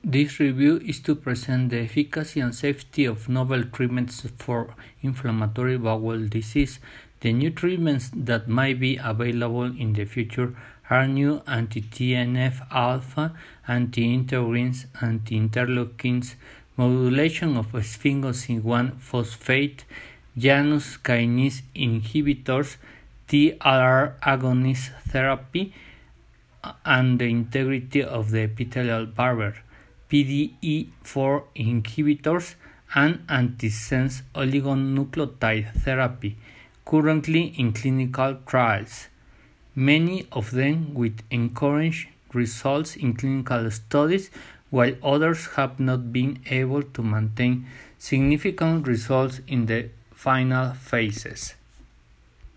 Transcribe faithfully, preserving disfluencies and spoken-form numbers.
This review is to present the efficacy and safety of novel treatments for inflammatory bowel disease. The new treatments that might be available in the future are new anti-T N F alpha, anti-integrins, anti-interleukins, modulation of sphingosine one phosphate, Janus kinase inhibitors, T L R agonist therapy, and the integrity of the epithelial barrier, P D E four inhibitors, and antisense oligonucleotide therapy, currently in clinical trials, many of them with encouraging results in clinical studies, while others have not been able to maintain significant results in the final phases.